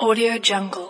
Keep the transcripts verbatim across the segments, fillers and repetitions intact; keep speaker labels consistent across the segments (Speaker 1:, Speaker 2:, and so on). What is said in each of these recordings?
Speaker 1: Audio Jungle.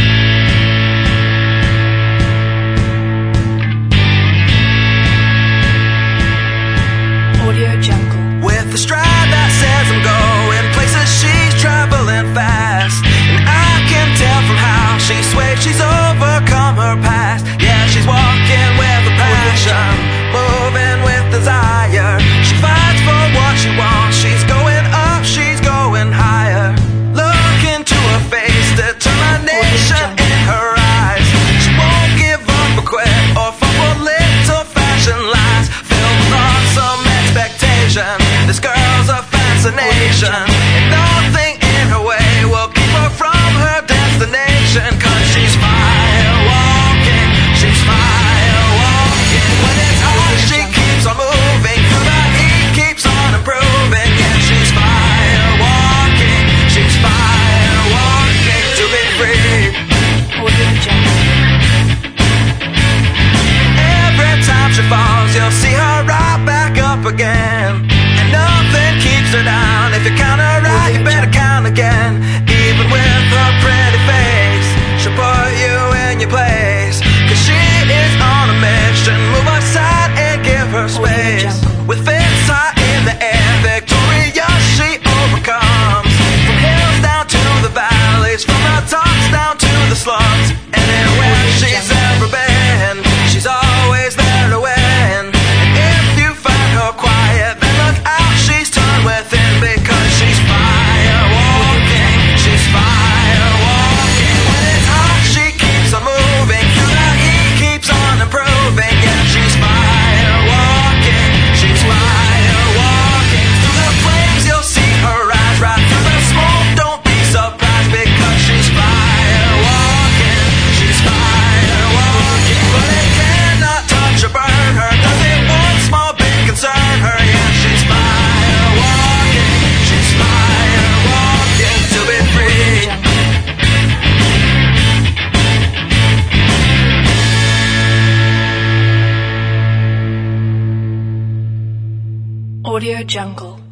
Speaker 1: Audio Jungle.
Speaker 2: With a stride that says I'm going places, she's traveling fast, and I can tell from how she sways she's overcome her past. Yeah, she's walking with a passion, moving with desire. She fights for what she wants. She's going up, she's going higher. Look into her face, determination in her eyes. She won't give up or quit or fall for little fashion lies. Filled with awesome expectation, this girl's a fascination, and nothing in her way will keep her from her destination. Cause she's fire walking, she's fire walking. When it's hot, she keeps on moving, through the heat keeps on improving. Yeah, she's fire walking, she's fire walking to be free.
Speaker 1: Audio Jungle.
Speaker 2: Every time she falls, you'll see her right back up again, and nothing keeps her down. If you count her right, you better count again. Even with her pretty face, she'll put you in your place. Cause she is on a mission, move aside and give her space. With fists high in the air, victorious she overcomes. From hills down to the valleys, from the tops down to the slums. Anywhere she's ever been, she's always there to win. And if you find her quiet, then look out, she's turned within. Because she's fire walking, she's fire walking. When it's hot, she keeps on moving, through the heat keeps on improving. Yeah, she's fire walking, she's fire walking. Through the flames you'll see her rise, right through the smoke, don't be surprised. Because she's fire walking, she's fire walking. But it cannot touch or burn her, doesn't one small bit concern her. Yeah, she's fire walking, she's fire walking to be free.
Speaker 1: Audio Jungle.